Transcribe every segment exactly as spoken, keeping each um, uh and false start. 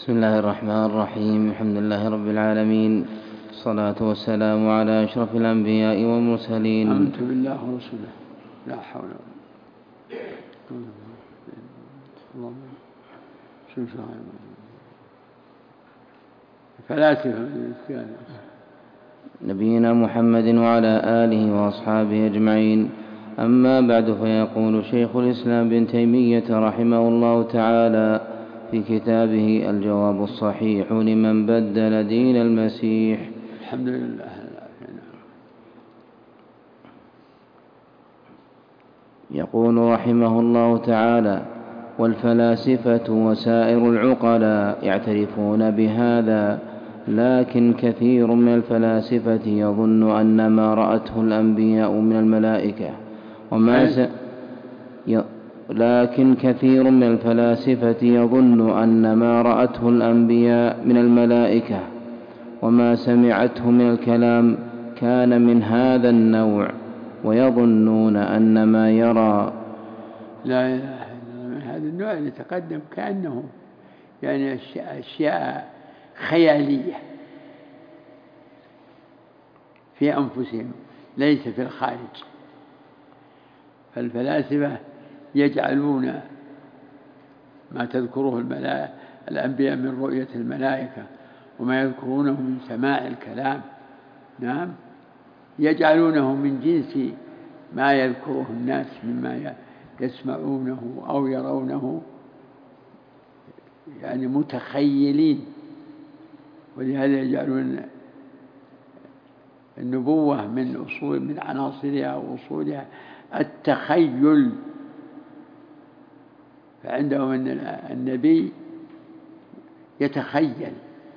بسم الله الرحمن الرحيم. الحمد لله رب العالمين، الصلاة والسلام على أشرف الأنبياء والمرسلين. آمنت بالله ورسوله لا حول ولا قوة اللهم فلاسفة نبينا محمد وعلى آله وأصحابه أجمعين. أما بعد، فيقول شيخ الإسلام ابن تيمية رحمه الله تعالى في كتابه الجواب الصحيح لمن بدل دين المسيح: الحمد لله. يقول رحمه الله تعالى: والفلاسفة وسائر العقلاء يعترفون بهذا، لكن كثير من الفلاسفة يظن أن ما رأته الأنبياء من الملائكة وما س... ي... لكن كثير من الفلاسفة يظن أن ما رأته الأنبياء من الملائكة وما سمعته من الكلام كان من هذا النوع، ويظنون أن ما يرى لا إله إلا الله من هذا النوع اللي تقدم كأنه يعني أشياء, أشياء خيالية في أنفسهم ليس في الخارج. فالفلاسفة يجعلون ما تذكره الملائكة الأنبياء من رؤية الملائكة وما يذكرونه من سماع الكلام، نعم، يجعلونه من جنس ما يذكره الناس مما يسمعونه أو يرونه، يعني متخيلين. ولهذا يجعلون النبوة من أصول من عناصرها وأصولها التخيل. فعندهم أن النبي يتخيل،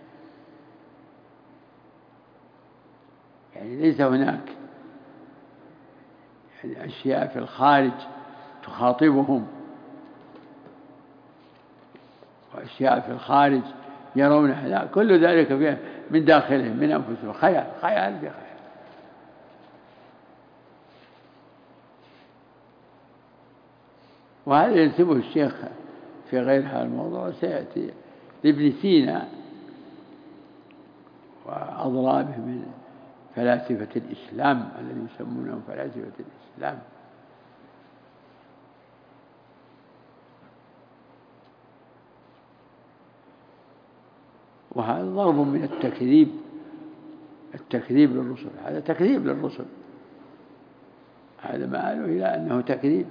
يعني ليس هناك يعني أشياء في الخارج تخاطبهم وأشياء في الخارج يرونها، لا، كل ذلك من داخلهم من أنفسهم، خيال خيال بخيال. وهذا ينسبه الشيخ في غير هذا الموضوع، سيأتي لابن سينا وأضرابه من فلاسفة الإسلام الذين يسمونهم فلاسفة الإسلام. وهذا ضرب من التكذيب، التكذيب للرسل، هذا تكذيب للرسل، هذا ما قالوا إلى أنه تكذيب.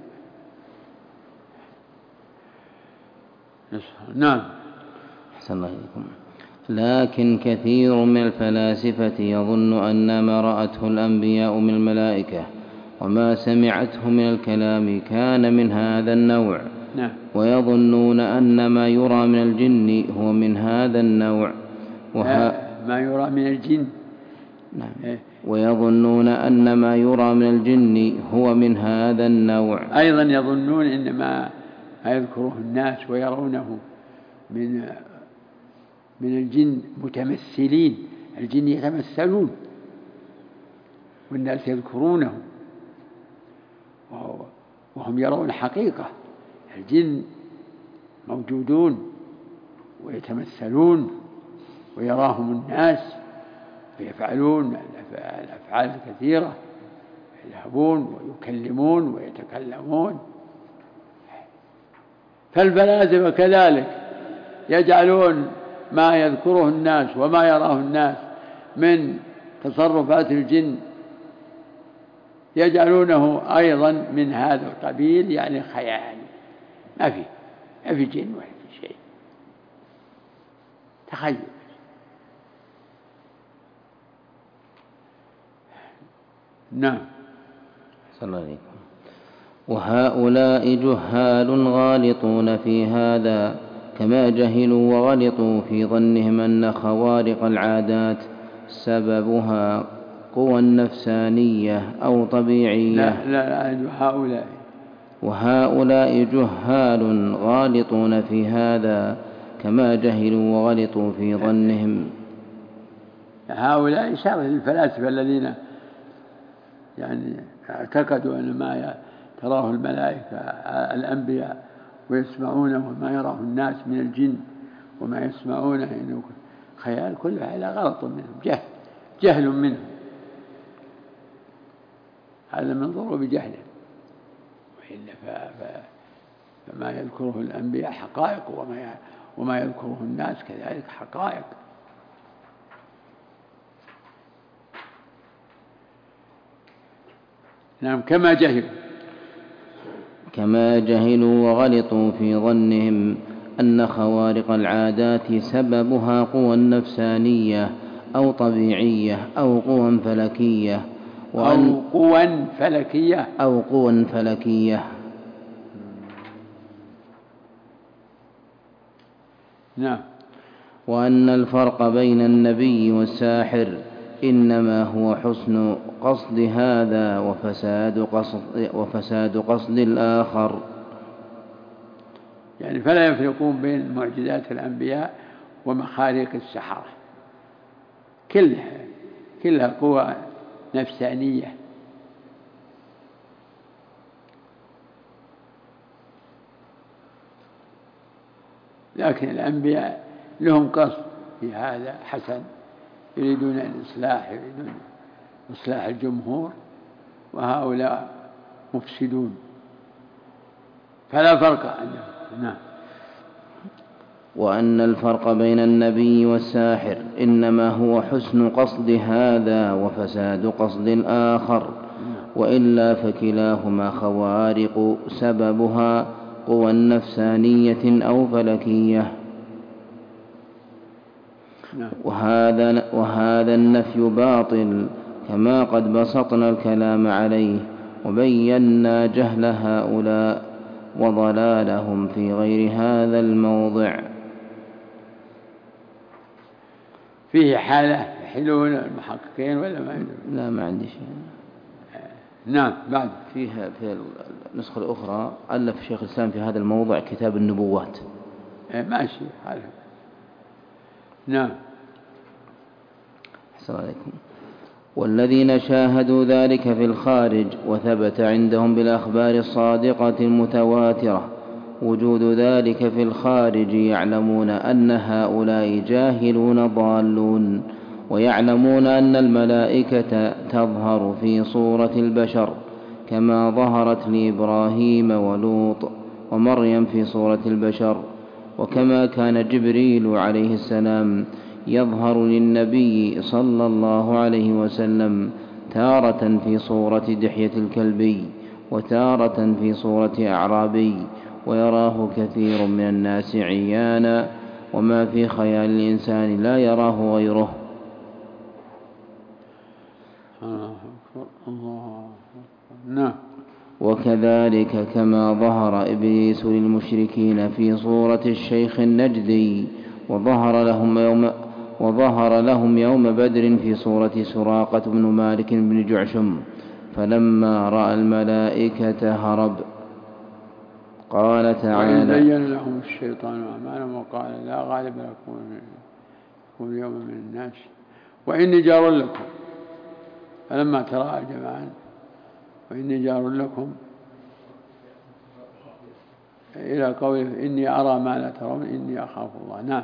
نعم. أحسن الله إليكم. لكن كثير من الفلاسفة يظن أن ما رأته الأنبياء من الملائكة وما سمعته من الكلام كان من هذا النوع، نعم. ويظنون أن ما يرى من الجن هو من هذا النوع وها... ما يرى من الجن، نعم. ويظنون أن ما يرى من الجن هو من هذا النوع. أيضا يظنون أن ما يذكره الناس ويرونه من من الجن متمثلين، الجن يتمثلون والناس يذكرونه وهم يرون حقيقة. الجن موجودون ويتمثلون ويراهم الناس ويفعلون الأفعال الكثيرة، يذهبون ويكلمون ويتكلمون. فالفلاسفة كذلك يجعلون ما يذكره الناس وما يراه الناس من تصرفات الجن يجعلونه أيضا من هذا القبيل، يعني خيال، ما في ما في جن ولا في شيء، تخيل. نعم. صلى الله عليه وسلم. وهؤلاء جهال غالطون في هذا، كما جهلوا وغلطوا في ظنهم أن خوارق العادات سببها قوى نفسانية أو طبيعية. لا لا لا هؤلاء وهؤلاء جهال غالطون في هذا، كما جهلوا وغلطوا في ظنهم. هؤلاء شر الفلاسفة الذين يعني اعتقدوا أن ما تراه الملائكة الأنبياء ويسمعونه وما يراه الناس من الجن وما يسمعونه إنه خيال، كل هذا غلط منهم، جهل جهل منهم، هذا من ضروب جهله. وإلا فما يذكره الأنبياء حقائق، وما وما يذكره الناس كذلك حقائق. نعم، كما جهلوا كما جهلوا وغلطوا في ظنهم أن خوارق العادات سببها قوى نفسانية أو طبيعية أو قوى فلكية أو قوى فلكية أو قوى فلكية نعم. وأن الفرق بين النبي والساحر إنما هو حسن قصد هذا وفساد قصد, وفساد قصد الآخر. يعني فلا يفرقون بين معجزات الأنبياء ومخارق السحرة، كلها كلها قوى نفسانية. لكن الأنبياء لهم قصد في هذا حسن، يريدون الإصلاح، يريدون إصلاح الجمهور، وهؤلاء مفسدون، فلا فرق عندهم. نعم. وأن الفرق بين النبي والساحر إنما هو حسن قصد هذا وفساد قصد الآخر، وإلا فكلاهما خوارق سببها قوى نفسانية أو فلكية. وهذا, وهذا النفي باطل، كما قد بسطنا الكلام عليه وبينا جهل هؤلاء وضلالهم في غير هذا الموضع. فيه حالة يحلون المحققين ولا ما يدرون؟ لا، ما عندي شيء. نعم. بعد فيها في النسخة الأخرى ألف شيخ الإسلام في هذا الموضع كتاب النبوات. ماشي حاله. نعم. السلام عليكم. والذين شاهدوا ذلك في الخارج وثبت عندهم بالأخبار الصادقة المتواترة وجود ذلك في الخارج يعلمون أن هؤلاء جاهلون ضالون، ويعلمون أن الملائكة تظهر في صورة البشر كما ظهرت لإبراهيم ولوط ومريم في صورة البشر، وكما كان جبريل عليه السلام يظهر للنبي صلى الله عليه وسلم تارة في صورة دحية الكلبي وتارة في صورة أعرابي، ويراه كثير من الناس عيانا، وما في خيال الإنسان لا يراه غيره. نعم. وكذلك كما ظهر إبليس للمشركين في صورة الشيخ النجدي وظهر لهم يوم وظهر لهم يوم بدر في صورة سراقة بن مالك بن جعشم، فلما رأى الملائكة هرب. قال تعالى: وإن زين لهم الشيطان أعمالهم وقال لا غالب لكم اليوم من الناس وإني جار لكم، فلما تراءى الجمعان وإني جار لكم إلى قوله إني أرى ما لا ترون إني أخاف الله. نعم.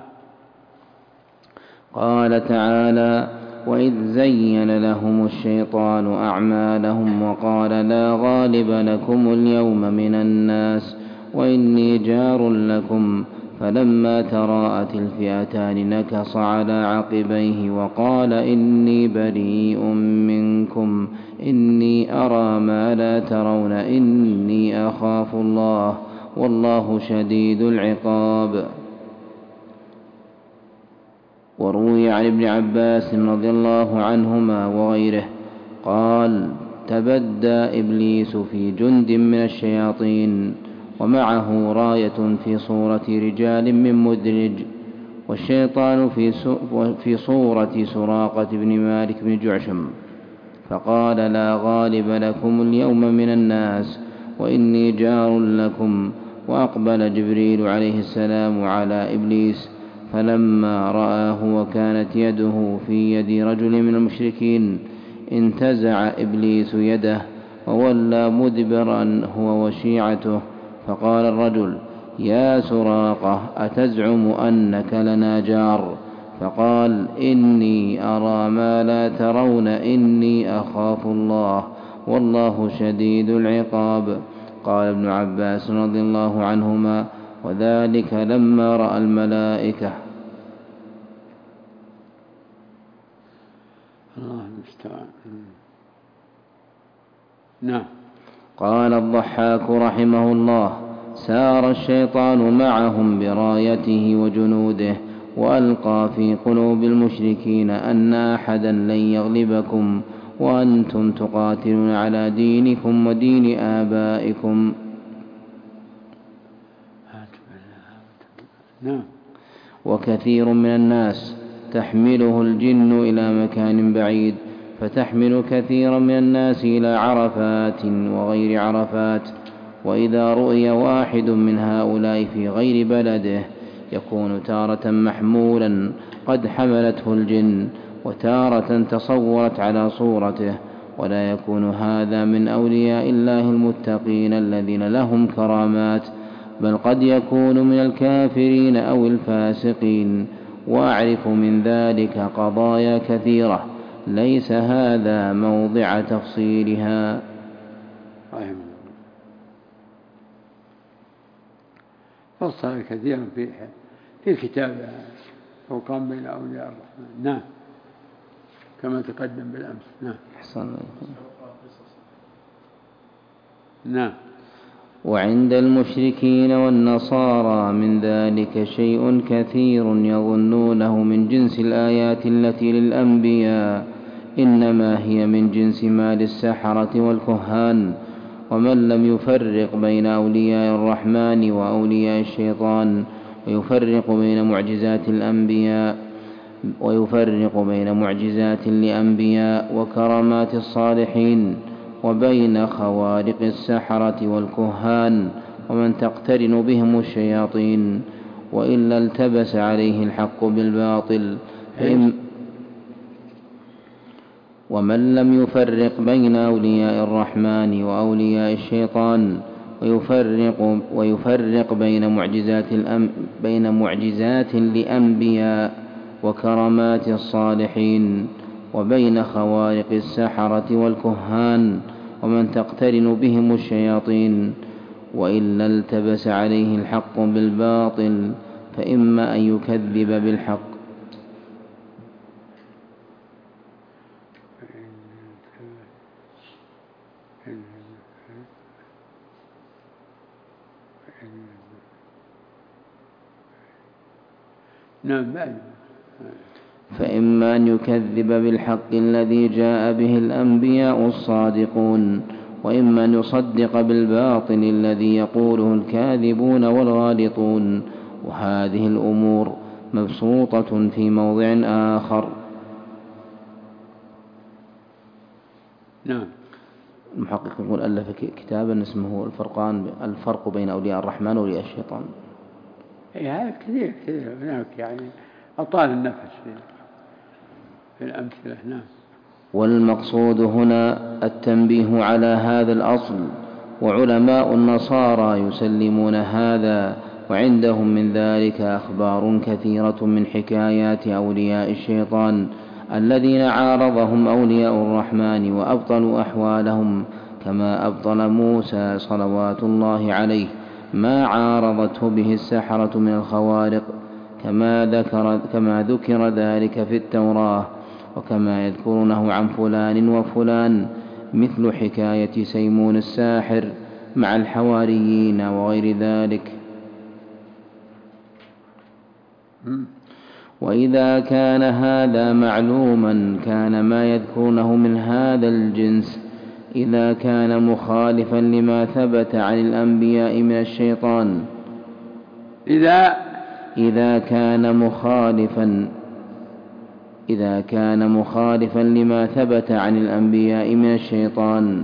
قال تعالى: وإذ زين لهم الشيطان أعمالهم وقال لا غالب لكم اليوم من الناس وإني جار لكم، فلما تراءت الفئتان نكص على عقبيه وقال إني بريء منكم إني أرى ما لا ترون إني أخاف الله والله شديد العقاب. وروي عن ابن عباس رضي الله عنهما وغيره قال: تبدى إبليس في جند من الشياطين ومعه راية في صورة رجال من مدرج، والشيطان في صورة سراقة بن مالك بن جعشم، فقال لا غالب لكم اليوم من الناس وإني جار لكم، وأقبل جبريل عليه السلام على إبليس فلما رآه وكانت يده في يد رجل من المشركين انتزع إبليس يده وولى مدبرا هو وشيعته، فقال الرجل: يا سراقة أتزعم أنك لنا جار؟ فقال إني أرى ما لا ترون، إني أخاف الله والله شديد العقاب. قال ابن عباس رضي الله عنهما: وذلك لما رأى الملائكة. الله المستعان. نعم. قال الضحاك رحمه الله: سار الشيطان معهم برايته وجنوده، وألقى في قلوب المشركين أن أحدا لن يغلبكم وأنتم تقاتلون على دينكم ودين آبائكم. نعم. وكثير من الناس تحمله الجن إلى مكان بعيد، فتحمل كثيرا من الناس إلى عرفات وغير عرفات، وإذا رؤي واحد من هؤلاء في غير بلده يكون تارة محمولا قد حملته الجن، وتارة تصورت على صورته، ولا يكون هذا من أولياء الله المتقين الذين لهم كرامات، بل قد يكون من الكافرين أو الفاسقين. وأعرف من ذلك قضايا كثيرة ليس هذا موضع تفصيلها. فصل كثيرا في في كتاب فرقان بين أولياء الرحمن. نعم، كما تقدم بالأمس. نعم. حسن. نعم. وعند المشركين والنصارى من ذلك شيء كثير يظنونه من جنس الآيات التي للأنبياء، إنما هي من جنس ما للسحرة والكهان. ومن لم يفرق بين أولياء الرحمن وأولياء الشيطان، ويفرق بين معجزات الأنبياء ويفرق بين معجزات لأنبياء وكرامات الصالحين، وبين خوارق السحرة والكهان ومن تقترن بهم الشياطين، وإلا التبس عليه الحق بالباطل. فإن ومن لم يفرق بين أولياء الرحمن وأولياء الشيطان، ويفرق, ويفرق بين معجزات, الأم بين معجزات لأنبياء وكرامات الصالحين، وبين خوارق السحرة والكهان ومن تقترن بهم الشياطين، وإلا التبس عليه الحق بالباطل، فإما أن يكذب بالحق نعم فإما أن يكذب بالحق الذي جاء به الأنبياء الصادقون، وإما أن يصدق بالباطل الذي يقوله الكاذبون والغالطون، وهذه الأمور مبسوطة في موضع آخر. نعم. المحقق يقول ألف كتابا اسمه الفرقان الفرق بين أولياء الرحمن وأولياء الشيطان. إيه هذا كثير كثير هناك، يعني أطال النفس في, في الأمثلة. نعم. والمقصود هنا التنبيه على هذا الأصل، وعلماء النصارى يسلمون هذا، وعندهم من ذلك أخبار كثيرة من حكايات أولياء الشيطان الذين عارضهم أولياء الرحمن وأبطلوا أحوالهم، كما أبطل موسى صلوات الله عليه ما عارضته به السحرة من الخوارق، كما ذكر, كما ذكر ذلك في التوراة، وكما يذكرونه عن فلان وفلان، مثل حكاية سيمون الساحر مع الحواريين وغير ذلك. وإذا كان هذا معلوما كان ما يذكرونه من هذا الجنس إذا كان مخالفا لما ثبت عن الأنبياء من الشيطان إذا إذا كان مخالفا إذا كان مخالفا لما ثبت عن الأنبياء من الشيطان،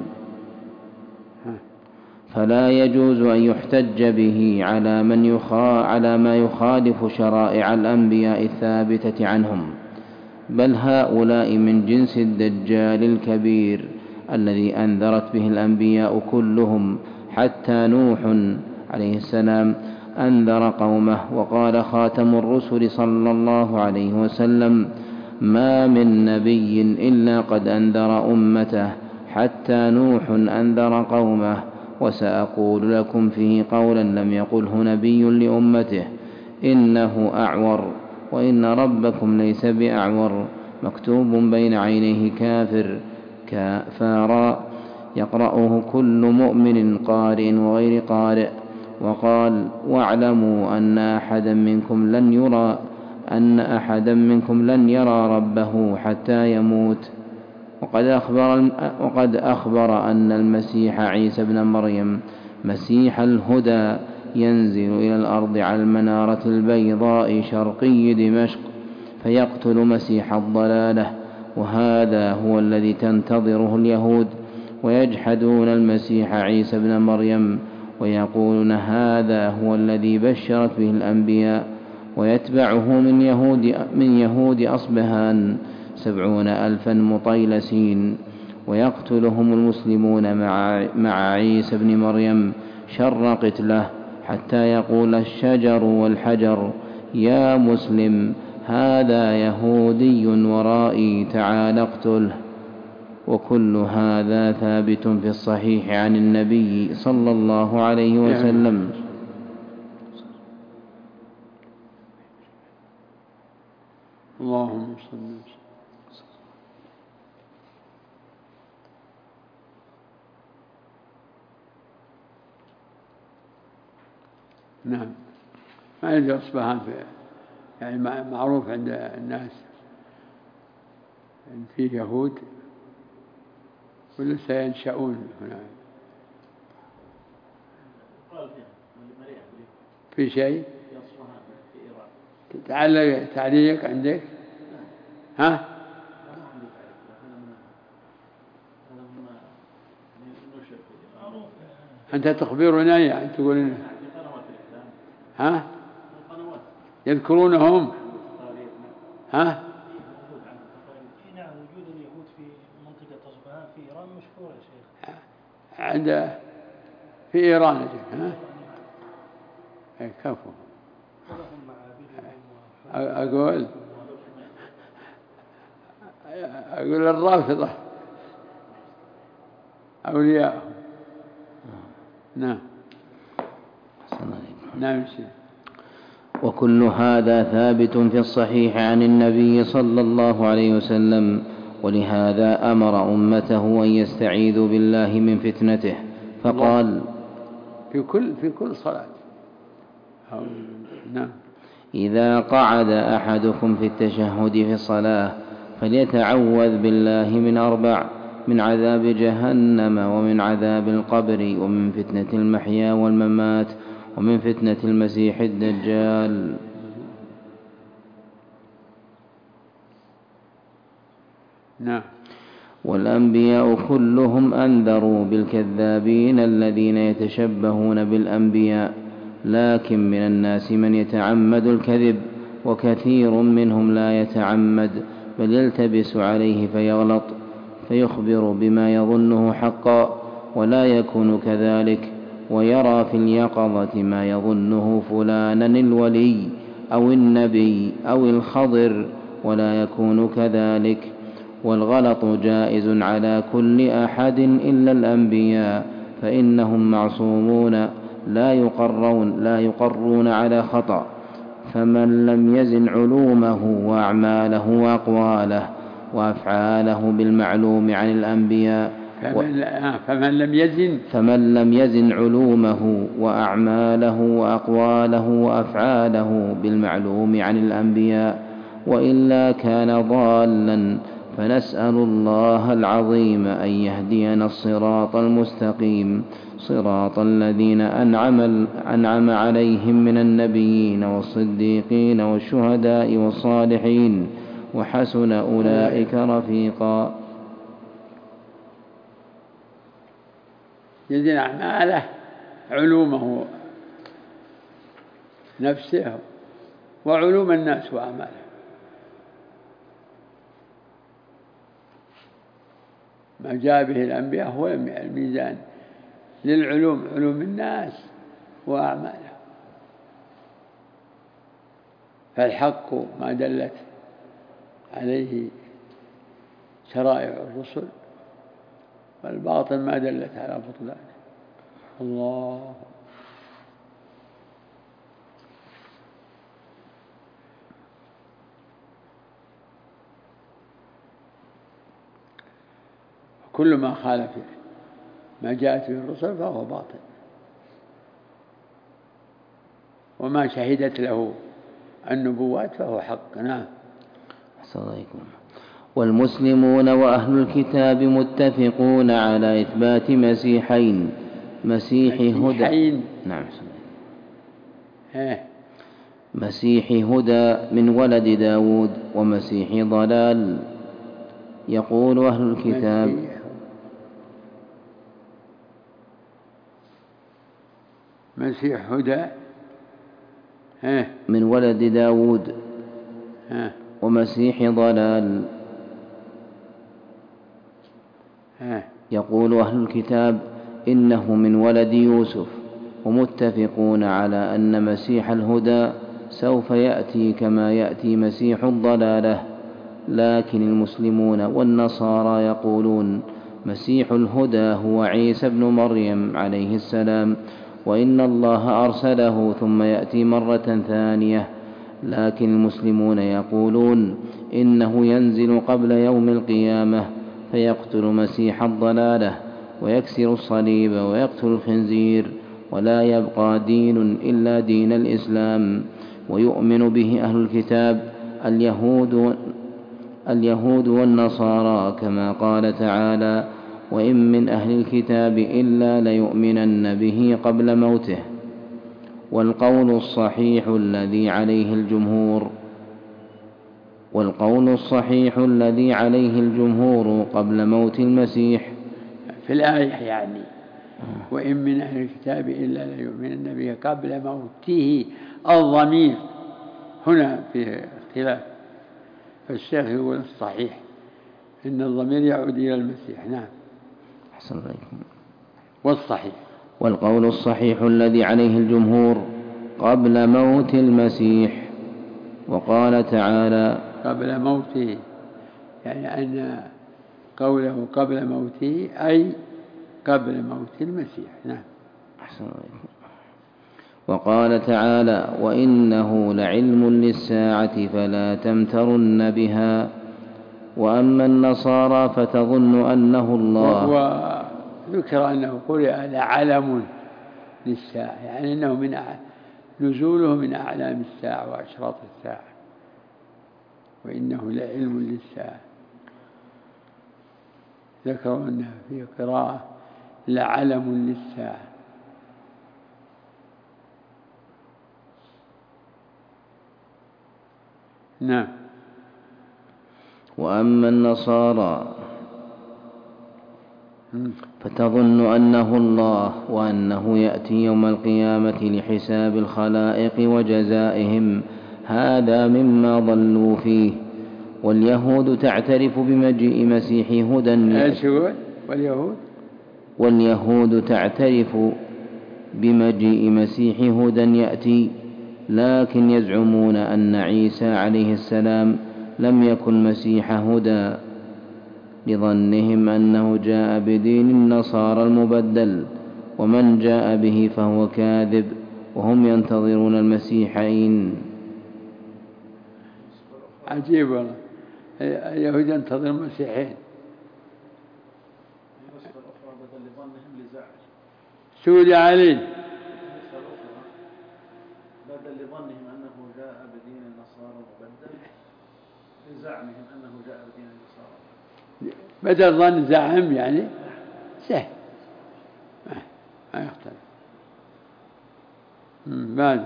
فلا يجوز أن يحتج به على من يخا على ما يخالف شرائع الأنبياء الثابتة عنهم، بل هؤلاء من جنس الدجال الكبير الذي أنذرت به الأنبياء كلهم حتى نوح عليه السلام أنذر قومه. وقال خاتم الرسل صلى الله عليه وسلم: ما من نبي إلا قد أنذر أمته حتى نوح أنذر قومه، وسأقول لكم فيه قولا لم يقله نبي لأمته: إنه أعور، وإن ربكم ليس بأعور، مكتوب بين عينيه كافر كافارا، يقرأه كل مؤمن قارئ وغير قارئ. وقال: واعلموا أن أحدا منكم لن يرى أن أحدا منكم لن يرى ربه حتى يموت. وقد أخبر, وقد أخبر أن المسيح عيسى ابن مريم مسيح الهدى ينزل إلى الأرض على المنارة البيضاء شرقي دمشق فيقتل مسيح الضلالة، وهذا هو الذي تنتظره اليهود، ويجحدون المسيح عيسى ابن مريم ويقولون هذا هو الذي بشرت به الأنبياء. ويتبعه من يهود, من يهود أصبهان سبعون ألفا مطيلسين، ويقتلهم المسلمون مع, مع عيسى ابن مريم شر قتله، حتى يقول الشجر والحجر: يا مسلم، هذا يهودي ورائي، تعال اقتله. وكل هذا ثابت في الصحيح عن النبي صلى الله عليه وسلم. اللهم صل وسلم. نعم، ما يجوز أصبحان يعني معروف عند الناس أن فيه يهود ولا سينشأون هنا في شيء تعلق تعليق عندك؟ ها؟ أنت تخبرنا يعني تقول إن ها يذكرونهم ها؟ نعم، وجود اليهود في منطقة أصبهان في إيران مشهور يا شيخ. عند في إيران أجل ها؟ أي كفو. أقول أقول الرافضة أولياء. نعم نعم. وكل هذا ثابت في الصحيح عن النبي صلى الله عليه وسلم، ولهذا أمر أمته أن يستعيذوا بالله من فتنته، فقال في كل في كل صلاة. نعم. إذا قعد أحدكم في التشهد في الصلاة فليتعوذ بالله من أربع: من عذاب جهنم، ومن عذاب القبر، ومن فتنة المحيا والممات، ومن فتنة المسيح الدجال. نعم. والأنبياء كلهم أنذروا بالكذابين الذين يتشبهون بالأنبياء، لكن من الناس من يتعمد الكذب، وكثير منهم لا يتعمد بل يلتبس عليه فيغلط فيخبر بما يظنه حقا ولا يكون كذلك، ويرى في اليقظة ما يظنه فلانا الولي أو النبي أو الخضر ولا يكون كذلك. والغلط جائز على كل أحد إلا الأنبياء، فإنهم معصومون لا يقرون, لا يقرون على خطأ. فمن لم يزن علومه وأعماله وأقواله وأفعاله بالمعلوم عن الأنبياء فمن لم يزن فمن لم يزن علومه وأعماله وأقواله وأفعاله بالمعلوم عن الأنبياء وإلا كان ضالا، فنسأل الله العظيم أن يهدينا الصراط المستقيم، صراط الذين أنعم, أنعم عليهم من النبيين والصديقين والشهداء والصالحين، وحسن أولئك رفيقا. يزن أعماله علومه نفسه وعلوم الناس وأعماله، ما جاء به الأنبياء هو الميزان للعلوم، علوم الناس وأعماله. فالحق ما دلت عليه شرائع الرسل، والباطل ما دلت على بطلانه. الله. كل ما خالف ما جاءت به الرسل فهو باطل، وما شهدت له النبوات فهو حق. نعم. أحسن الله عليكم. والمسلمون وأهل الكتاب متفقون على إثبات مسيحين، مسيح هدى. نعم. مسيح هدى من ولد داود، ومسيح ضلال. يقول أهل الكتاب مسيح هدى من ولد داود، ومسيح ضلال. يقول أهل الكتاب إنه من ولد يوسف، ومتفقون على أن مسيح الهدى سوف يأتي كما يأتي مسيح الضلالة. لكن المسلمون والنصارى يقولون مسيح الهدى هو عيسى ابن مريم عليه السلام، وإن الله أرسله ثم يأتي مرة ثانية. لكن المسلمون يقولون إنه ينزل قبل يوم القيامة فيقتل مسيح الضلالة، ويكسر الصليب، ويقتل الخنزير، ولا يبقى دين إلا دين الإسلام. ويؤمن به أهل الكتاب اليهود اليهود والنصارى، كما قال تعالى: وإن من أهل الكتاب إلا ليؤمنن به قبل موته. والقول الصحيح الذي عليه الجمهور والقول الصحيح الذي عليه الجمهور قبل موت المسيح في الآية يعني وإن من أهل الكتاب إلا ليؤمنن به قبل موته. الضمير هنا فيه اختلاف، فالشيخ يقول الصحيح إن الضمير يعود إلى المسيح. نعم. أحسن عليكم. والصحيح والقول الصحيح الذي عليه الجمهور قبل موت المسيح. وقال تعالى: قبل موته، يعني أن قوله قبل موته أي قبل موت المسيح. نعم. أحسن عليكم. وقال تعالى: وإنه لعلم للساعة فلا تمترن بها. وأما النصارى فتظن أنه الله. وذكر أنه قرئ لعلم للساعة، يعني أنه من نزوله من أعلام الساعة وأشراط الساعة، وإنه لعلم للساعة. ذكروا أنه في قراءة لعلم للساعة. نعم. وأما النصارى فتظن أنه الله، وأنه يأتي يوم القيامة لحساب الخلائق وجزائهم. هذا مما ضلوا فيه. واليهود تعترف بمجيء مسيح هدى واليهود واليهود تعترف بمجيء مسيح هدى يأتي، لكن يزعمون أن عيسى عليه السلام لم يكن مسيح هدى، لظنهم أنه جاء بدين النصارى المبدل، ومن جاء به فهو كاذب، وهم ينتظرون المسيحين. عجيب والله، اليهود ينتظر المسيحين. سؤال علي بدل لظنهم أنه جاء بدين النصارى مبدل لزعمهم أنه جاء بدين النصارى. بدل ظن زعم يعني سهل ما يختلف. بعد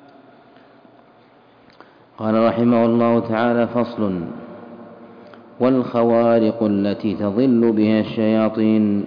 قال رحمه الله تعالى: فصل. والخوارق التي تضل بها الشياطين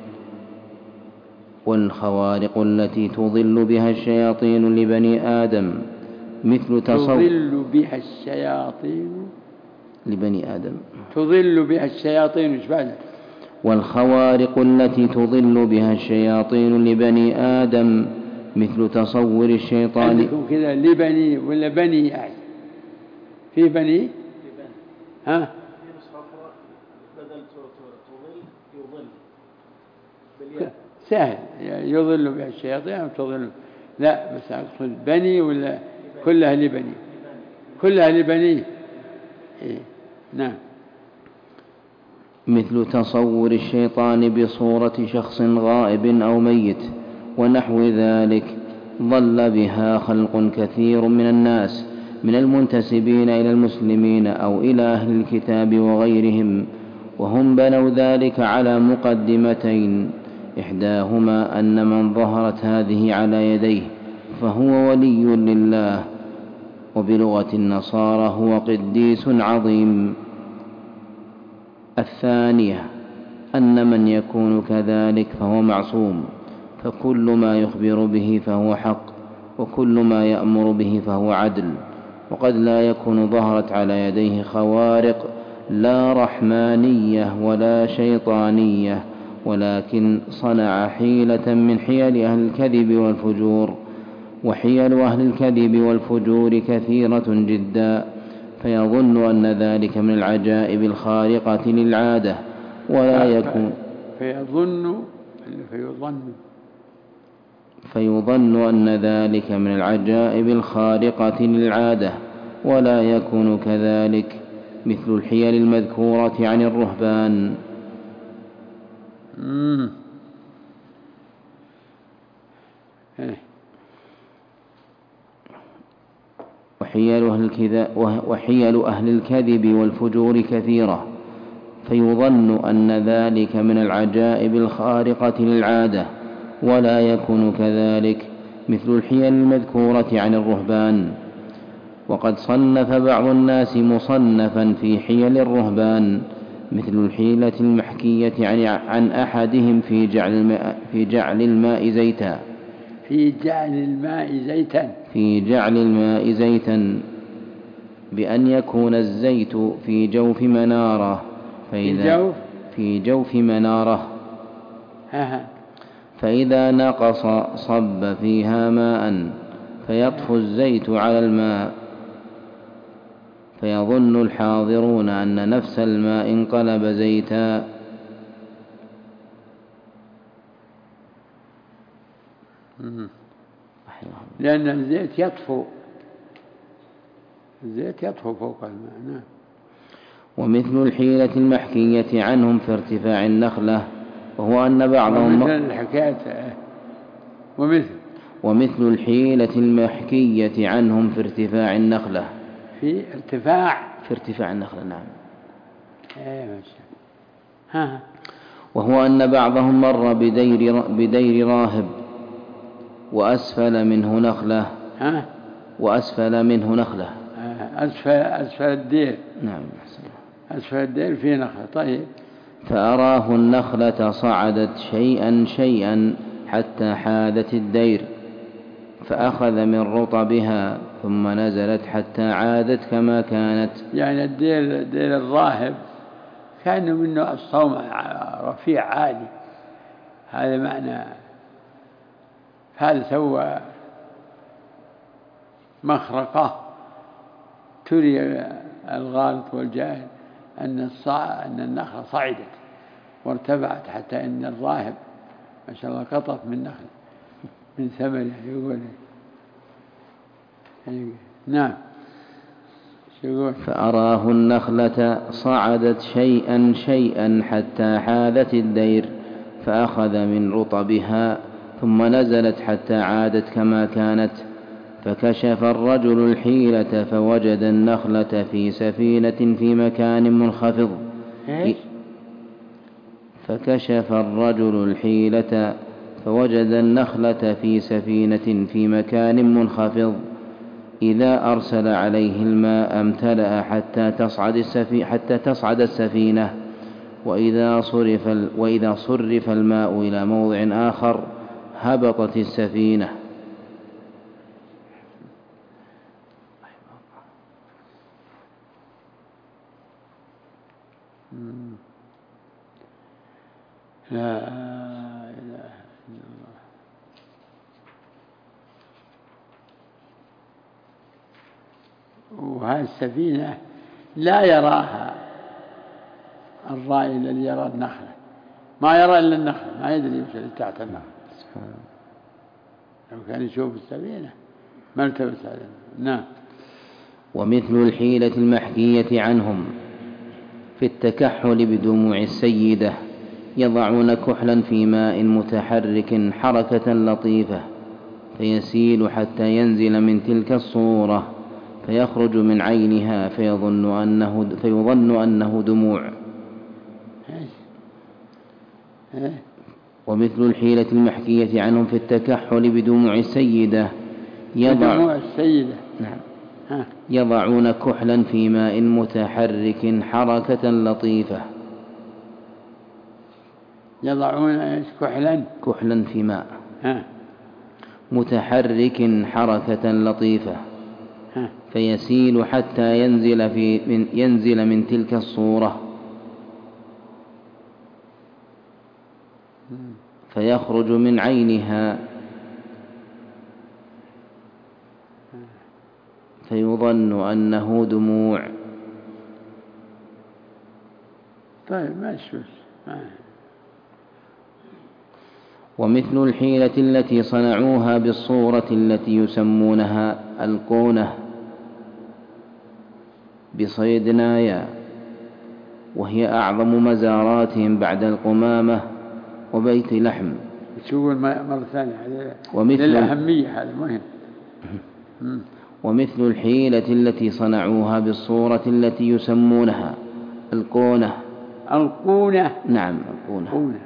والخوارق التي تضل بها الشياطين لبني آدم مثل تصور تضل بها الشياطين لبني آدم تضل بها الشياطين إيش بعد؟ والخوارق التي تضل بها الشياطين لبني آدم مثل تصور الشيطان. عندكم كذا لبني ولا بني يعني؟ في بني في بني ها في نسخة أخرى بدل تضل يضل بالياء سهل يضل بها الشياطين أو تضل. لا بس أقصد بني ولا كلها لبني كلها لبني إيه؟ نعم. مثل تصور الشيطان بصورة شخص غائب أو ميت ونحو ذلك ضل بها خلق كثير من الناس من المنتسبين إلى المسلمين أو إلى أهل الكتاب وغيرهم، وهم بنوا ذلك على مقدمتين: إحداهما أن من ظهرت هذه على يديه فهو ولي لله، وبلغة النصارى هو قديس عظيم. الثانية أن من يكون كذلك فهو معصوم، فكل ما يخبر به فهو حق، وكل ما يأمر به فهو عدل، وقد لا يكون ظهرت على يديه خوارق لا رحمانية ولا شيطانية، ولكن صنع حيلة من حيل أهل الكذب والفجور، وحيل أهل الكذب والفجور كثيرة جدا، فيظن أن ذلك من العجائب الخارقة للعادة ولا يكون فيظن فيظن فيظن أن ذلك من العجائب الخارقة للعادة ولا يكون كذلك، مثل الحيل المذكورة عن الرهبان. مم. وحيل أهل الكذب وحيل أهل الكذب والفجور كثيرة، فيظن أن ذلك من العجائب الخارقة للعادة ولا يكون كذلك، مثل الحيل المذكورة عن الرهبان. وقد صنف بعض الناس مصنفا في حيل الرهبان، مثل الحيلة المحكية عن, عن أحدهم في جعل الماء, في جعل الماء زيتا في جعل الماء زيتا في جعل الماء زيتا بأن يكون الزيت في جوف منارة، فإذا في جوف في جوف منارة فإذا نقص صب فيها ماء فيطفو الزيت على الماء، فيظن الحاضرون أن نفس الماء انقلب زيتا. لأن الزيت يطفو الزيت يطفو فوق الماء. نعم. ومثل الحيلة المحكية عنهم في ارتفاع النخلة، وهو أن بعضهم ومثل الحكاية ومثل ومثل الحيلة المحكية عنهم في ارتفاع النخلة في ارتفاع في ارتفاع النخلة نعم. ايه ها. وهو أن بعضهم مر بدير, بدير راهب وأسفل منه نخلة ها وأسفل منه نخلة أسفل أسفل الدير. نعم. أسفل الدير فيه نخلة. طيب. فأراه النخلة صعدت شيئا شيئا حتى حاذت الدير، فأخذ من رطبها ثم نزلت حتى عادت كما كانت. يعني الدير, دير الراهب كان منه الصوم رفيع عالي، هذا معنى. هذا سوى مخرقة تري الغالط والجاهل أن أن النخلة صعدت وارتفعت حتى أن الراهب ما شاء الله قطف من نخل من ثمره يقول. نعم. يقول فأراه النخلة صعدت شيئا شيئا حتى حاذت الدير، فأخذ من رطبها ثم نزلت حتى عادت كما كانت، فكشف الرجل الحيلة فوجد النخلة في سفينة في مكان منخفض. فكشف الرجل الحيلة فوجد النخلة في سفينة في مكان منخفض، إذا أرسل عليه الماء امتلأ حتى تصعد السفينة, حتى تصعد السفينة، وإذا صرف, وإذا صرف الماء إلى موضع آخر هبطت السفينة. لا إله إلا الله. وهذه السفينة لا يراها الرائي الذي يرى النخلة، ما يرى إلا النخلة، ما يدري وش اللي تحت النخلة. لو كان يشوف السفينة ما التبس عليه. نعم. ومثل الحيلة المحكية عنهم في التكحل بدموع السيدة، يضعون كحلا في ماء متحرك حركة لطيفة فيسيل حتى ينزل من تلك الصورة فيخرج من عينها فيظن أنه, فيظن أنه دموع. ومثل الحيلة المحكية عنهم في التكحل بدموع السيدة، يضع بدموع السيدة. نعم. يضعون كحلا في ماء متحرك حركة لطيفة. يضعون ايش؟ كحلا كحلا في ماء ها. متحرك حركة لطيفة ها. فيسيل حتى ينزل, في من ينزل من تلك الصورة فيخرج من عينها فيظن أنه دموع. طيب ما شوف. ومثل الحيلة التي صنعوها بالصورة التي يسمونها القونة بصيدنايا، وهي أعظم مزاراتهم بعد القمامة وبيت لحم. تقول مرة ثانية ومثل للأهمية هذا مهم. ومثل الحيلة التي صنعوها بالصورة التي يسمونها القونة. القونة. نعم القونة. قونة.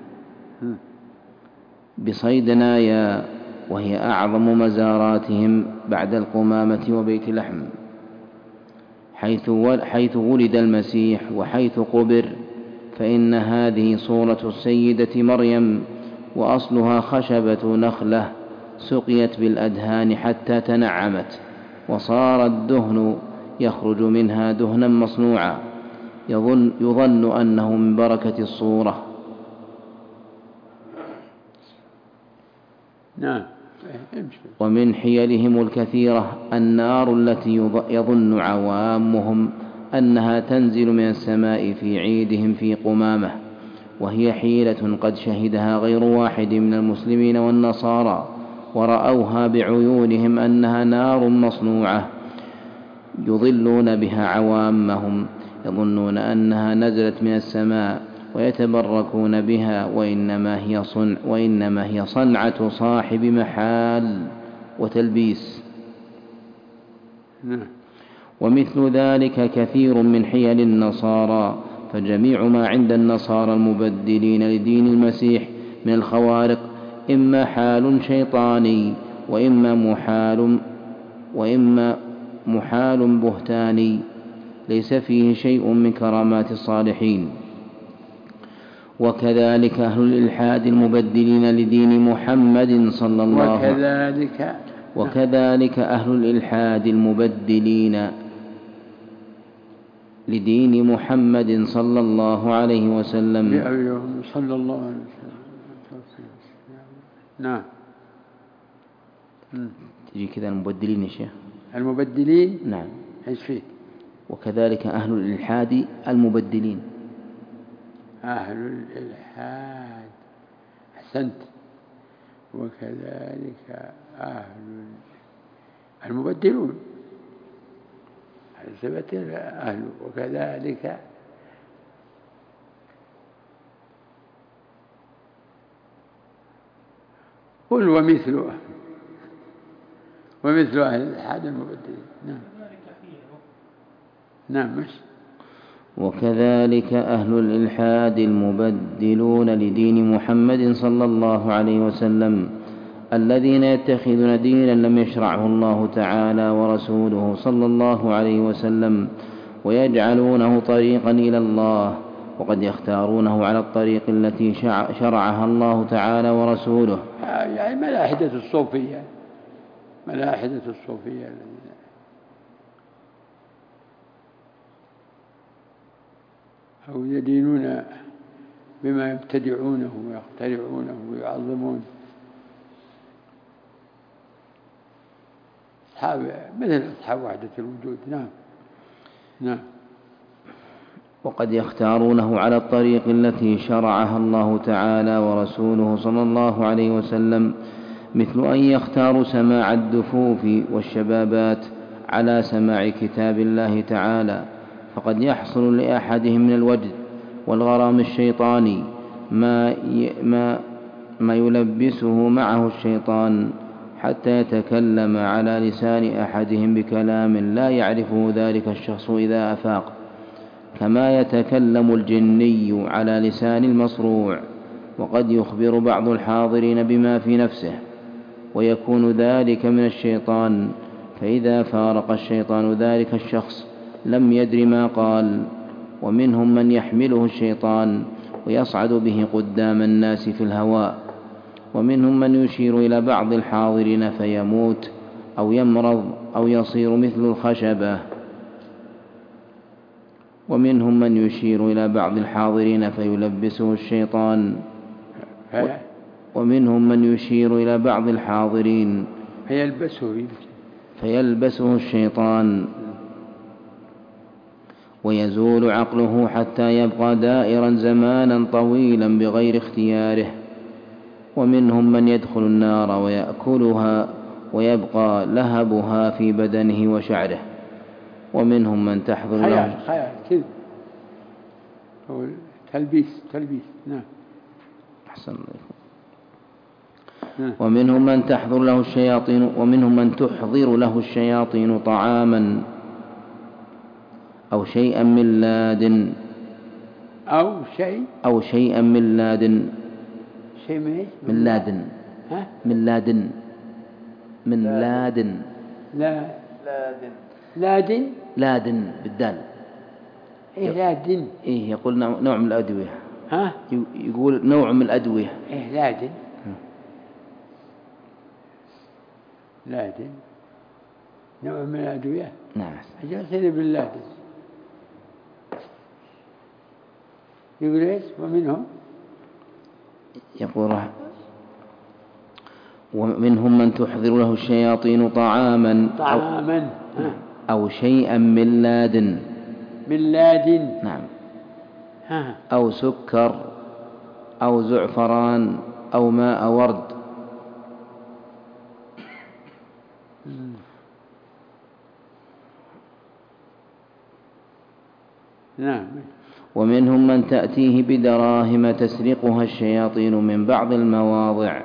بصيدنايا، وهي أعظم مزاراتهم بعد القمامة وبيت لحم، حيث حيث ولد المسيح وحيث قبر، فإن هذه صورة السيدة مريم، وأصلها خشبة نخلة سقيت بالأدهان حتى تنعمت وصار الدهن يخرج منها دهنا مصنوعا، يظن, يظن أنه من بركة الصورة. نعم. ومن حيلهم الكثيرة النار التي يظن عوامهم أنها تنزل من السماء في عيدهم في قمامة، وهي حيلة قد شهدها غير واحد من المسلمين والنصارى ورأوها بعيونهم أنها نار مصنوعة يضلون بها عوامهم، يظنون أنها نزلت من السماء ويتبركون بها، وإنما هي صنع وإنما هي صنعة صاحب محال وتلبيس. ومثل ذلك كثير من حيل النصارى، فجميع ما عند النصارى المبدلين لدين المسيح من الخوارق إما حال شيطاني وإما محال وإما محال بهتاني ليس فيه شيء من كرامات الصالحين. وكذلك أهل الإلحاد المبدلين لدين محمد صلى الله وكذلك وكذلك أهل الإلحاد المبدلين لدين محمد صلى الله عليه وسلم صلى الله عليه وسلم. نعم. تجي كذا المبدلين يا شيخ. المبدلين نعم. ايش فيه؟ وكذلك أهل الإلحاد المبدلين. أهل الإلحاد، أحسنت. وكذلك أهل المبدلون، ثبت أهل. وكذلك قل ومثله ومثل أهل الإلحاد المبدلين. نعم. نعم. مش وكذلك أهل الإلحاد المبدلون لدين محمد صلى الله عليه وسلم الذين يتخذون دينا لم يشرعه الله تعالى ورسوله صلى الله عليه وسلم ويجعلونه طريقا إلى الله، وقد يختارونه على الطريق التي شرعها الله تعالى ورسوله. يعني ملاحدة الصوفية، ملاحدة الصوفية أو يدينون بما يبتدعونه ويخترعونه ويعظمون. أصحاب مثل أصحاب وحدة الوجود. نعم. نعم. وقد يختارونه على الطريق التي شرعها الله تعالى ورسوله صلى الله عليه وسلم، مثل أن يختاروا سماع الدفوف والشبابات على سماع كتاب الله تعالى، فقد يحصل لأحدهم من الوجد والغرام الشيطاني ما ما ما يلبسه معه الشيطان حتى يتكلم على لسان أحدهم بكلام لا يعرفه ذلك الشخص إذا أفاق، كما يتكلم الجني على لسان المصروع. وقد يخبر بعض الحاضرين بما في نفسه ويكون ذلك من الشيطان، فإذا فارق الشيطان ذلك الشخص لم يدر ما قال. ومنهم من يحمله الشيطان ويصعد به قدام الناس في الهواء، ومنهم من يشير إلى بعض الحاضرين فيموت أو يمرض أو يصير مثل الخشبة، ومنهم من يشير إلى بعض الحاضرين فيلبسه الشيطان، ومنهم من يشير إلى بعض الحاضرين فيلبسه فيلبسه الشيطان ويزول عقله حتى يبقى دائرا زمانا طويلا بغير اختياره. ومنهم من يدخل النار ويأكلها ويبقى لهبها في بدنه وشعره. ومنهم من تحضر له خيال كذب هو تلبيس تلبيس. نعم. أحسن الله. ومنهم من تحضر له الشياطين ومنهم من تحضر له الشياطين طعاما أو شيئا من لادن أو شيء أو شيئا من لادن شيء من إيش؟ من لادن ها؟ من لادن من لادن لا لادن لادن لادن بالدال. إيه لادن؟ إيه يقول نوع من الأدوية. ها؟ يقول نوع من الأدوية. إيه لادن لادن نوع من الأدوية. نعم. أجلسني باللادن. يقول إيش؟ ومنهم يقول ومنهم من تحضر له الشياطين طعاما طعاما أو, أو شيئا من لادن من لادن. نعم. ها. أو سكر أو زعفران أو ماء ورد. نعم. ومنهم من تأتيه بدراهم تسرقها الشياطين من بعض المواضع.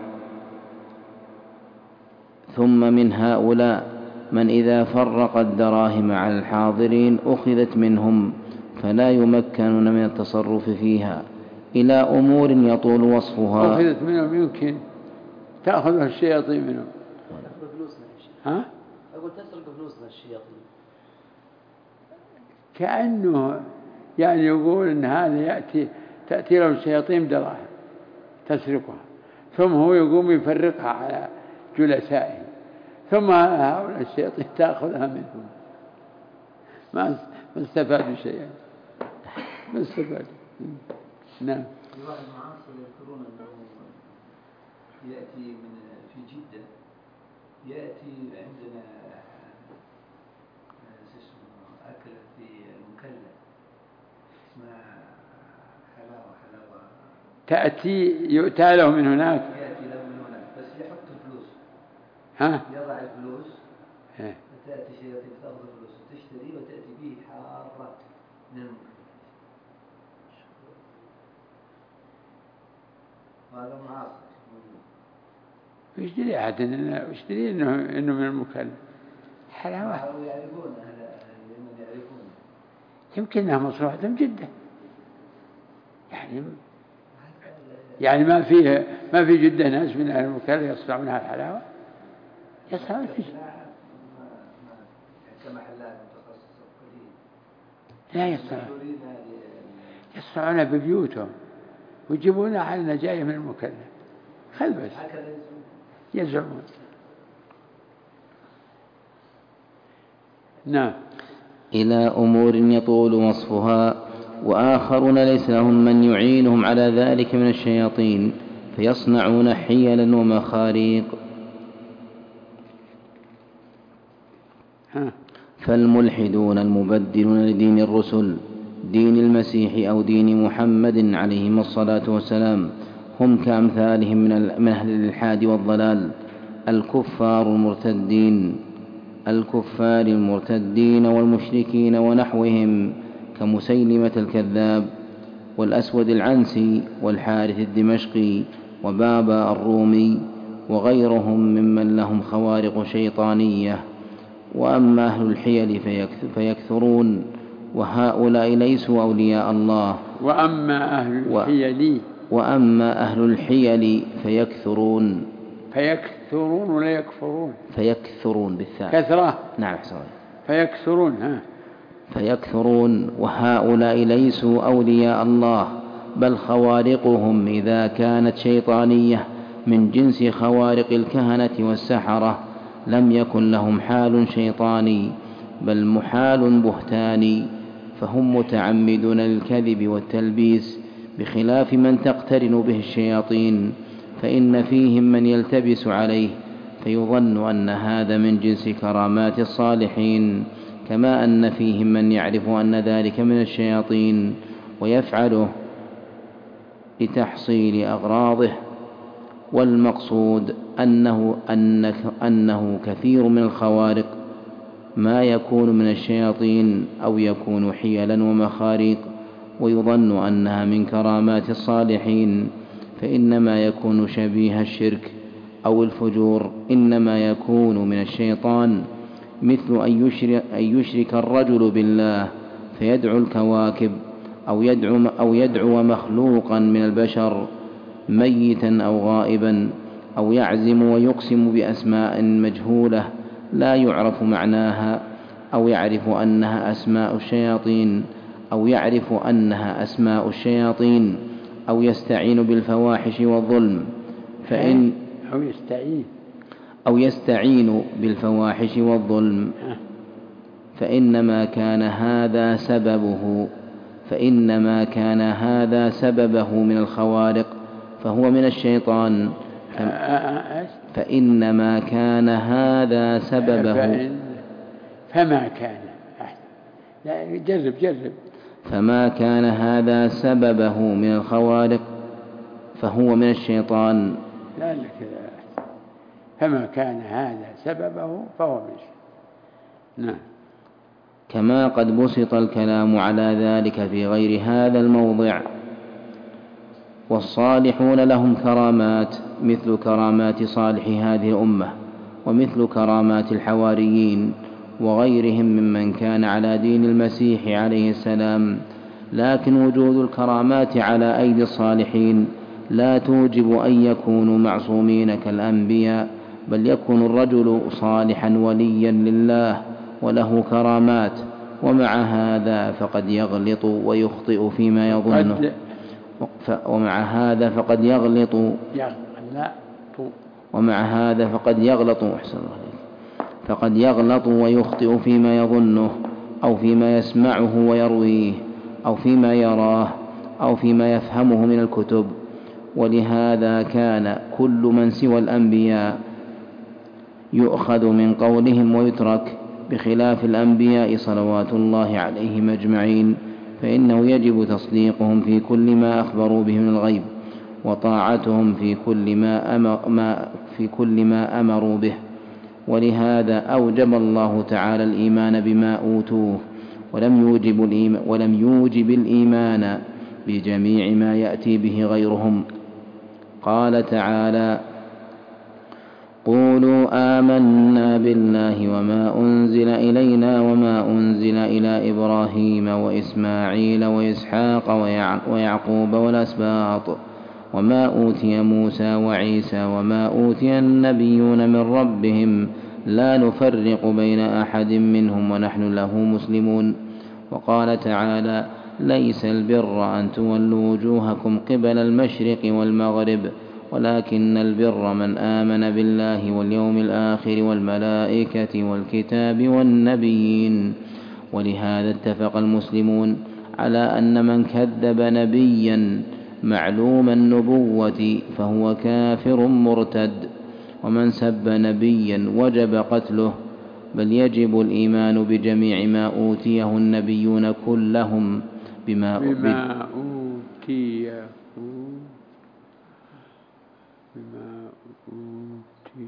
ثم من هؤلاء من إذا فرق الدراهم على الحاضرين أخذت منهم فلا يمكنون من التصرف فيها إلى أمور يطول وصفها. أخذت منهم يمكن تأخذها الشياطين منهم. ها؟ أقول تسرق فلوسنا الشياطين. كأنه يعني يقول إن هذا يأتي تأتي له الشياطين دراهم تسرقها، ثم هو يقوم يفرقها على جلسائه، ثم هؤلاء الشياطين تأخذها منهم. ما ما استفادوا شيئا، ما استفادوا. نعم. الواحد معاصر يذكرون أنه يأتي من في جدة، يأتي عندنا أكلة في المكلف اسمها حلاوة حلاوة تأتي يؤتى له من هناك. يأتي له من هناك بس يحط الفلوس. ها؟ يضع الفلوس. إيه. وتأتي شياطين تأخذ الفلوس وتشتري وتأتي به حارة من المكلف. وهذا معاصر. ويشتري أحد إنه ويشتري إنه إنه من المكلف حلاوة. يعرفون أهل يعرفون. يمكنها مصروحة من جدة. يعني يعني ما فيه ما في جدة ناس من أهل المكلف يصنعونها الحلاوة. يصنعون فيه. كمحلات متخصصة قليل. لا يصنعون. يصنعونها ببيوتهم ويجيبونها على أنها جاية من المكلف. خل بس. يزعمون. نعم. إلى أمور يطول وصفها. وآخرون ليس لهم من يعينهم على ذلك من الشياطين فيصنعون حيلا ومخاريق. فالملحدون المبدلون لدين الرسل دين المسيح أو دين محمد عليهم الصلاة والسلام هم كأمثالهم من أهل الإلحاد والضلال الكفار المرتدين الكفار المرتدين والمشركين ونحوهم كمسيلمة الكذاب والأسود العنسي والحارث الدمشقي وبابا الرومي وغيرهم ممن لهم خوارق شيطانية. وأما أهل الحيل فيكثرون وهؤلاء ليسوا أولياء الله. وأما أهل الحيل وأما أهل الحيل فيكثرون فيكثرون ولا يكفرون؟ فيكثرون بالثاء كثرة. نعم حسنا. فيكثرون ها فيكثرون وهؤلاء ليسوا أولياء الله بل خوارقهم إذا كانت شيطانية من جنس خوارق الكهنة والسحرة لم يكن لهم حال شيطاني بل محال بهتاني، فهم متعمدون للكذب والتلبيس بخلاف من تقترن به الشياطين، فإن فيهم من يلتبس عليه فيظن أن هذا من جنس كرامات الصالحين، كما أن فيهم من يعرف أن ذلك من الشياطين ويفعله لتحصيل أغراضه. والمقصود أنه, أنه, أنه كثير من الخوارق ما يكون من الشياطين أو يكون حيلا ومخاريق ويظن أنها من كرامات الصالحين، فإنما يكون شبيه الشرك أو الفجور إنما يكون من الشيطان، مثل أن يشرك, أن يشرك الرجل بالله فيدعو الكواكب أو يدعو, أو يدعو مخلوقا من البشر ميتا أو غائبا، أو يعزم ويقسم بأسماء مجهولة لا يعرف معناها، أو يعرف أنها أسماء الشياطين أو يعرف أنها أسماء الشياطين أو يستعين بالفواحش والظلم فإن أو يستعين أو يستعين بالفواحش والظلم فإنما كان هذا سببه فإنما كان هذا سببه من الخوارق فهو من الشيطان. فإنما كان هذا سببه فما كان لا جرب جرب فما كان هذا سببه من الخوارق فهو من الشيطان. لا لا كذا فما كان هذا سببه فهو من الشيطان. نعم. كما قد بسط الكلام على ذلك في غير هذا الموضع. والصالحون لهم كرامات مثل كرامات صالح هذه الأمة ومثل كرامات الحواريين وغيرهم ممن كان على دين المسيح عليه السلام، لكن وجود الكرامات على أيدي الصالحين لا توجب أن يكونوا معصومين كالأنبياء، بل يكون الرجل صالحا وليا لله وله كرامات، ومع هذا فقد يغلط ويخطئ فيما يظنه ومع هذا فقد يغلط ومع هذا فقد يغلط أحسن الله فقد يغلط ويخطئ فيما يظنه أو فيما يسمعه ويرويه أو فيما يراه أو فيما يفهمه من الكتب. ولهذا كان كل من سوى الأنبياء يؤخذ من قولهم ويترك، بخلاف الأنبياء صلوات الله عليهم أجمعين، فإنه يجب تصديقهم في كل ما أخبروا به من الغيب وطاعتهم في كل ما, أمر ما في كل ما أمروا به. ولهذا أوجب الله تعالى الإيمان بما أوتوه ولم يوجب الإيمان, ولم يوجب الإيمان بجميع ما يأتي به غيرهم. قال تعالى: قولوا آمنا بالله وما أنزل إلينا وما أنزل إلى إبراهيم وإسماعيل وإسحاق ويعقوب والأسباط وما أوتي موسى وعيسى وما أوتي النبيون من ربهم لا نفرق بين أحد منهم ونحن له مسلمون. وقال تعالى: ليس البر أن تولوا وجوهكم قبل المشرق والمغرب ولكن البر من آمن بالله واليوم الآخر والملائكة والكتاب والنبيين. ولهذا اتفق المسلمون على أن من كذب نبيا معلوم النبوة فهو كافر مرتد، ومن سب نبيا وجب قتله، بل يجب الإيمان بجميع ما أوتيه النبيون كلهم بما, بما أوتيه بما أوتيه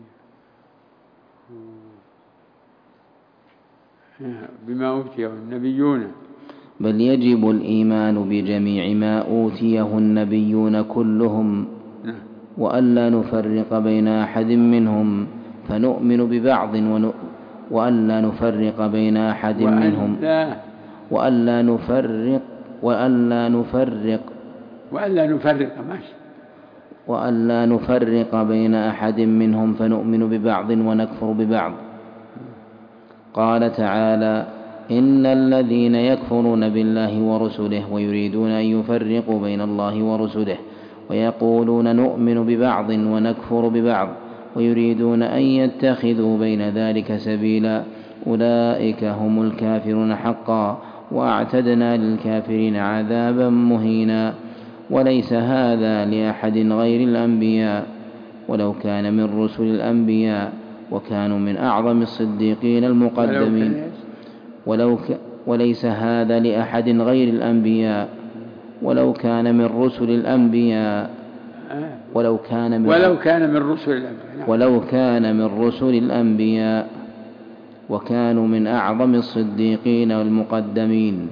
بما أوتيه النبيون بل يجب الإيمان بجميع ما أوتيه النبيون كلهم وألا نفرق بين أحد منهم فنؤمن ببعض ون... وألا نفرق بين أحد منهم وألا نفرق وألا نفرق وألا نفرق ماشي وألا نفرق بين أحد منهم فنؤمن ببعض ونكفر ببعض. قال تعالى: إن الذين يكفرون بالله ورسله ويريدون أن يفرقوا بين الله ورسله ويقولون نؤمن ببعض ونكفر ببعض ويريدون أن يتخذوا بين ذلك سبيلا أولئك هم الكافرون حقا وأعتدنا للكافرين عذابا مهينا. وليس هذا لأحد غير الأنبياء ولو كان من رسل الأنبياء وكانوا من أعظم الصديقين المقدمين ولو ك... وليس هذا لأحد غير الأنبياء ولو كان من رسل الأنبياء ولو كان من ولو كان من رسل الأنبياء ولو كان من رسل الأنبياء وكانوا من أعظم الصديقين والمقدمين.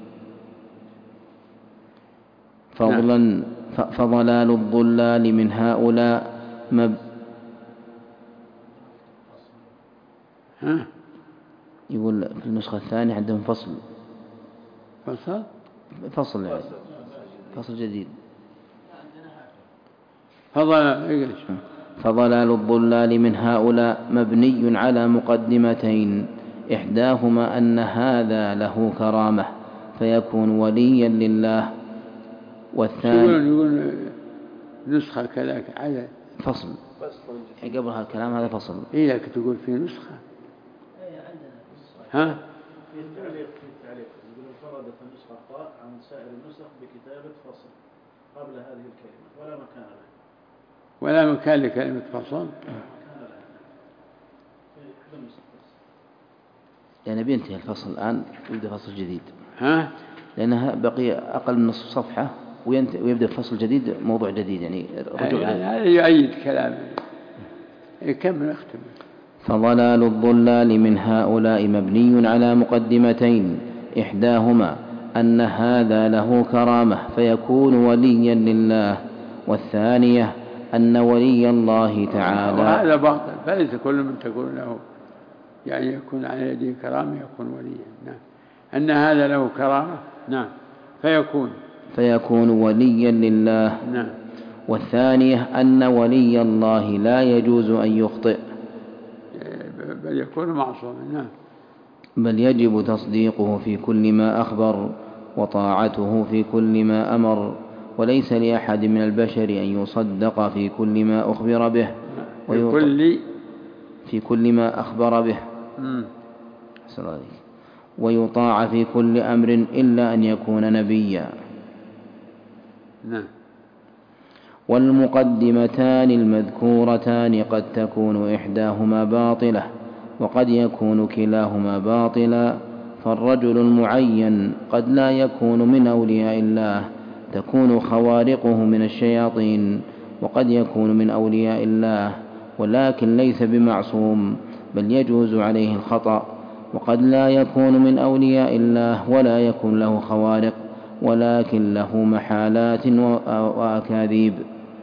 فضلا فضلال الضلال من هؤلاء مب ها يقول في النسخة الثانية عندهم فصل فصل فصل يعني فصل جديد. فضل فضلال الضلال من هؤلاء مبني على مقدمتين إحداهما أن هذا له كرامة فيكون وليا لله والثاني يقول نسخة كذا على فصل يعني قبل الكلام هذا فصل. إيه لك تقول في نسخة ها في التعليق في التعليق يقول انفردت النسخة قاء عن سائر النسخ بكتابة فصل قبل هذه الكلمة ولا مكان لها ولا مكان لكلمة فصل يعني بينتهي الفصل الآن ويبدأ فصل جديد ها لأنها بقي أقل من نصف صفحة ويبدأ فصل جديد موضوع جديد يعني رجوع يعني هذا يؤيد كلامه يكمل اختم. فضلال الضلال من هؤلاء مبني على مقدمتين إحداهما أن هذا له كرامة فيكون وليا لله والثانية أن ولي الله تعالى وهذا باطل فليس كل من تكون له يعني يكون على يده كرامة يكون وليا. نعم أن هذا له كرامة نعم فيكون فيكون وليا لله. نعم. والثانية أن ولي الله لا يجوز أن يخطئ بل يكون معصوما. نعم. بل يجب تصديقه في كل ما أخبر وطاعته في كل ما أمر وليس لأحد من البشر أن يصدق في كل ما أخبر به في كل في كل ما أخبر به ويطاع في كل أمر إلا أن يكون نبيا. نعم. والمقدمتان المذكورتان قد تكون إحداهما باطلة وقد يكون كلاهما باطلا فالرجل المعين قد لا يكون من أولياء الله تكون خوارقه من الشياطين وقد يكون من أولياء الله ولكن ليس بمعصوم بل يجوز عليه الخطأ وقد لا يكون من أولياء الله ولا يكون له خوارق ولكن له محالات وأكاذيب.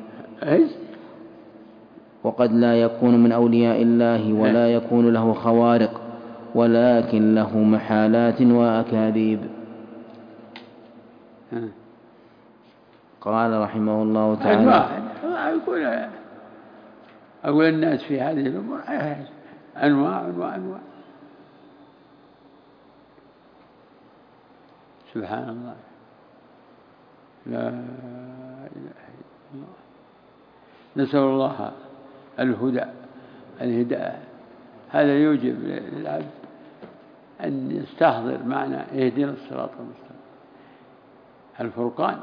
وقد لا يكون من أولياء الله ولا يكون له خوارق ولكن له محالات وأكاذيب. قال رحمه الله تعالى أقول أقول الناس في هذه الأمور أنواع وأنواع. سبحان الله لا إله إلا الله. نسأل الله الهدى الهداية. هذا يوجب للعبد أن يستحضر معنى اهدنا الصراط المستقيم. الفرقان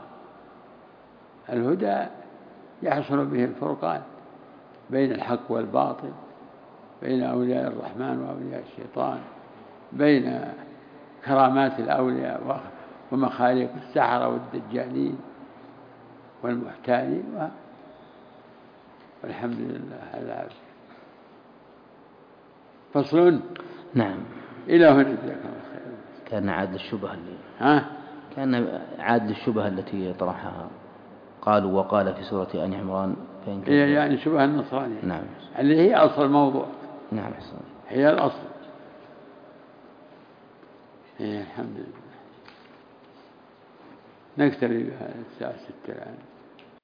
الهدى يحصل به الفرقان بين الحق والباطل بين أولياء الرحمن وأولياء الشيطان، بين كرامات الأولياء ومخاليق السحرة والدجالين والمحتالين، والحمد لله على العافية. فصل. نعم. إلى هنا جزاكم الله خير. كان عاد الشبهة اللي ها كان عاد الشبهة التي طرحها، قالوا وقال في سورة آل عمران هي يعني شبهة النصرانية. نعم. اللي هي أصل الموضوع. نعم. هي الأصل. هي الحمد لله. نكتفي بها الساعة ستة الآن.